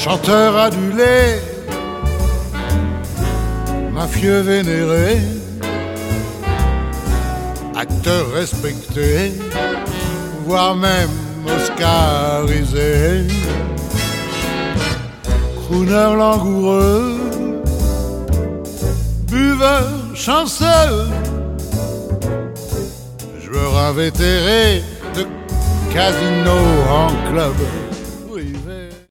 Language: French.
chanteur adulé, mafieux vénéré, acteur respecté, voire même oscarisé, crooner langoureux, buveur chanceux, joueur invétéré de casino en club.